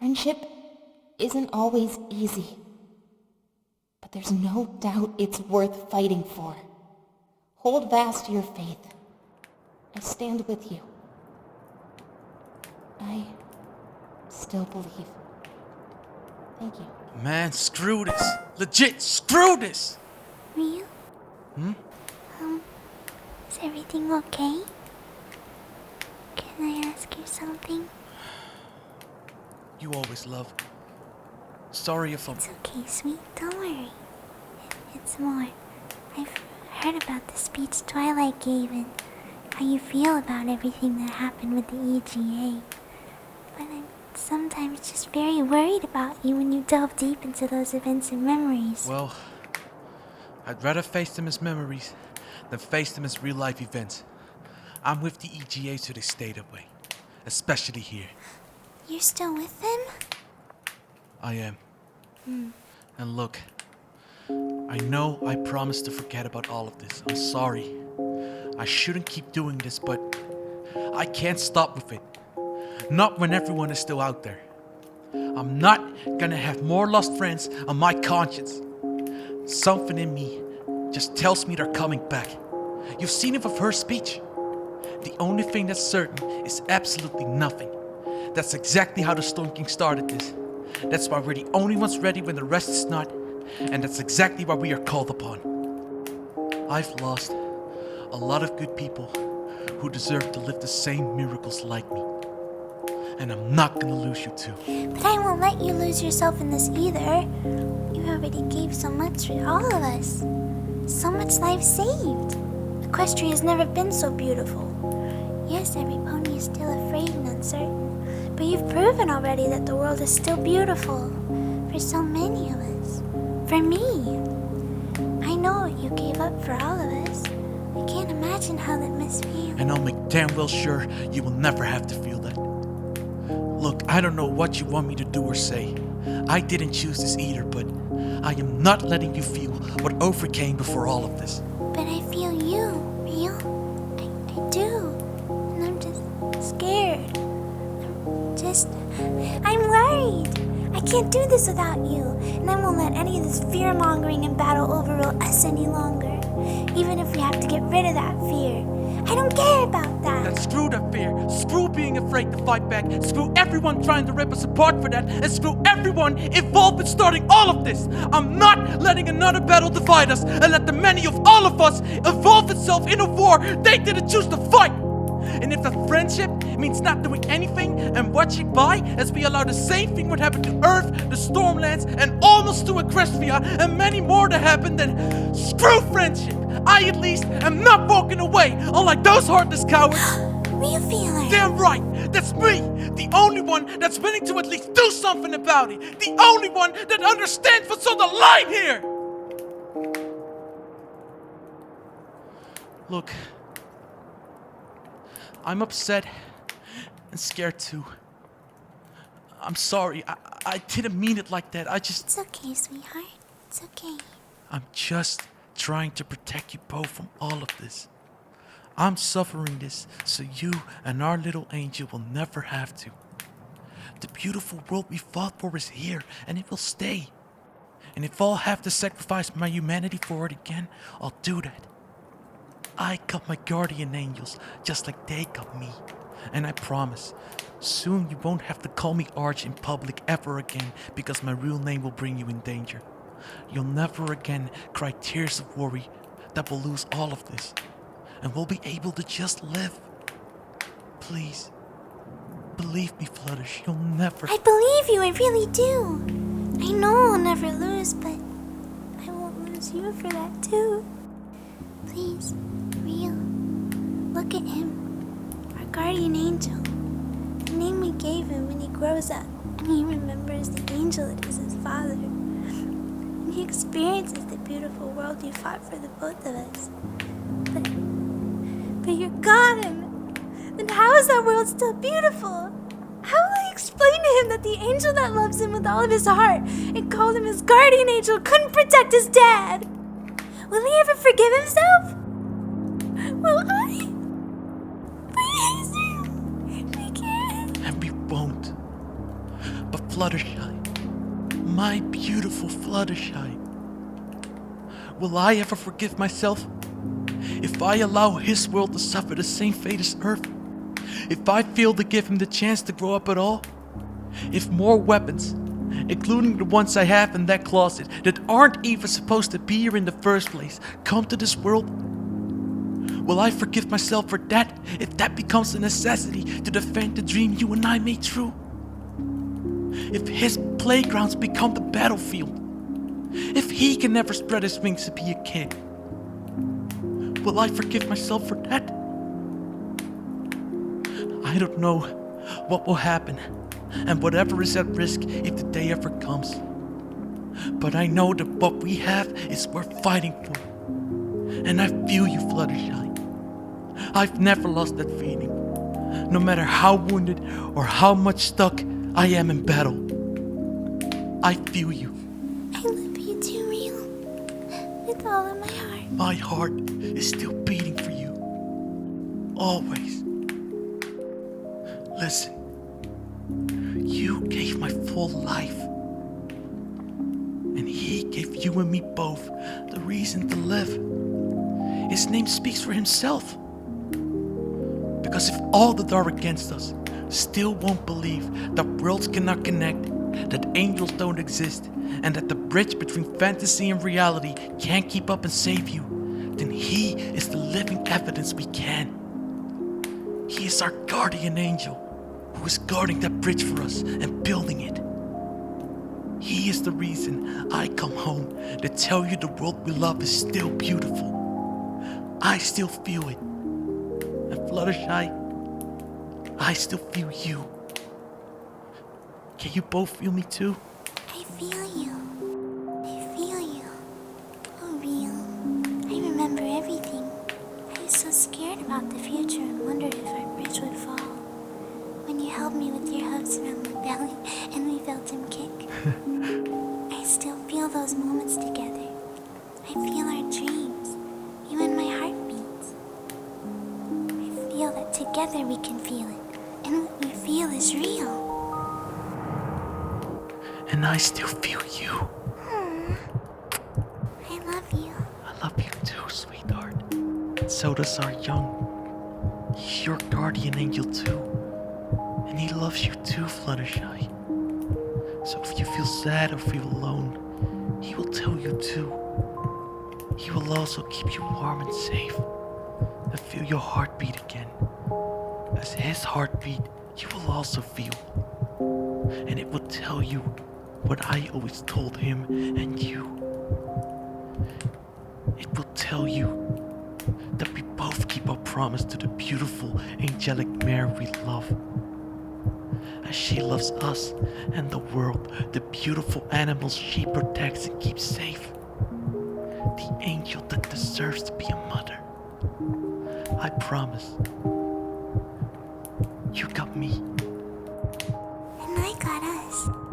Friendship isn't always easy, but there's no doubt it's worth fighting for. Hold fast to your faith. I stand with you. I still believe. Thank you. Man, screw this. Legit, screw this! Ryu? Is everything okay? Can I ask you something? You always love. Sorry if I'm... It's okay, sweet. Don't worry. It's more. I've heard about the speech Twilight gave and how you feel about everything that happened with the EGA. But I'm sometimes just very worried about you when you delve deep into those events and memories. Well, I'd rather face them as memories than face them as real-life events. I'm with the EGA so they stay that way. Especially here. You're still with them? I am. And look, I know I promised to forget about all of this. I'm sorry. I shouldn't keep doing this, but I can't stop with it. Not when everyone is still out there. I'm not gonna have more lost friends on my conscience. Something in me just tells me they're coming back. You've seen it with her speech. The only thing that's certain is absolutely nothing. That's exactly how the Storm King started this. That's why we're the only ones ready when the rest is not. And that's exactly why we are called upon. I've lost a lot of good people who deserve to live the same miracles like me. And I'm not gonna lose you too. But I won't let you lose yourself in this either. You already gave so much for all of us. So much life saved. Equestria has never been so beautiful. Yes, every pony is still afraid and uncertain, but you've proven already that the world is still beautiful for so many of us. For me. I know what you gave up for all of us. I can't imagine how that must feel. And I'll make damn well sure you will never have to feel that. Look, I don't know what you want me to do or say. I didn't choose this either, but I am not letting you feel what overcame before all of this. But I feel you, Ryu. I do. And I'm just scared. I'm worried. I can't do this without you. And I won't let any of this fear-mongering and battle overrule us any longer. Even if we have to get rid of that fear. I don't care about that. And screw that fear. Screw being afraid to fight back. Screw everyone trying to rip us apart for that. And screw everyone involved in starting all of this. I'm not letting another battle divide us and let the many of all of us involve itself in a war they didn't choose to fight. And if that friendship means not doing anything and watching by as we allow the same thing would happen to Earth, the Stormlands, and almost to Equestria, and many more to happen, then screw friendship! I at least am not walking away, unlike those heartless cowards! Ryu feeler! Damn right! That's me! The only one that's willing to at least do something about it! The only one that understands what's on the line here! Look, I'm upset and scared too. I'm sorry. I didn't mean it like that. It's okay, sweetheart. It's okay. I'm just trying to protect you both from all of this. I'm suffering this so you and our little angel will never have to. The beautiful world we fought for is here, and it will stay. And if I'll have to sacrifice my humanity for it again, I'll do that. I got my guardian angels just like they got me. And I promise, soon you won't have to call me Arch in public ever again because my real name will bring you in danger. You'll never again cry tears of worry that we'll lose all of this. And we'll be able to just live. Please, believe me, Fluttershy, you'll never... I believe you, I really do. I know I'll never lose, but I won't lose you for that too. Please, Ryu, look at him, our guardian angel. The name we gave him when he grows up, and he remembers the angel that is his father. And he experiences the beautiful world you fought for the both of us. But you're gone. Then how is that world still beautiful? How will I explain to him that the angel that loves him with all of his heart and called him his guardian angel couldn't protect his dad? Will he ever forgive himself? Will I? Please, I can't. And we won't. But Fluttershy, my beautiful Fluttershy, will I ever forgive myself if I allow his world to suffer the same fate as Earth? If I fail to give him the chance to grow up at all? If more weapons, including the ones I have in that closet that aren't even supposed to be here in the first place, come to this world? Will I forgive myself for that if that becomes a necessity to defend the dream you and I made true? If his playgrounds become the battlefield? If he can never spread his wings to be a kid? Will I forgive myself for that? I don't know what will happen and whatever is at risk if the day ever comes. But I know that what we have is worth fighting for. And I feel you, Fluttershy. I've never lost that feeling, no matter how wounded or how much stuck I am in battle. I feel you. I love you too, Real. With all of my heart. My heart is still beating for you. Always. Listen, you gave my full life. And he gave you and me both the reason to live. His name speaks for himself. Because if all that are against us still won't believe that worlds cannot connect, that angels don't exist, and that the bridge between fantasy and reality can't keep up and save you, then he is the living evidence we can. He is our guardian angel, who is guarding that bridge for us and building it. He is the reason I come home to tell you the world we love is still beautiful. I still feel it. And Fluttershy, I still feel you. Can you both feel me too? I feel you. I feel you. Oh, Real. I remember everything. I was so scared about the future and wondered if our bridge would fall. When you held me with your hugs around my belly and we felt him kick. I still feel those moments together. I feel our dreams. You and my heartbeats. I feel that together we can feel it. And what we feel is real. And I still feel you. I love you. I love you too, sweetheart. And so does our young. He's your guardian angel too. And he loves you too, Fluttershy. So if you feel sad or feel alone, he will tell you too. He will also keep you warm and safe. And feel your heartbeat again. As his heartbeat, you will also feel. And it will tell you what I always told him and you. It will tell you that we both keep our promise to the beautiful angelic mare we love. As she loves us and the world, the beautiful animals she protects and keeps safe. The angel that deserves to be a mother. I promise. You got me. And I got us.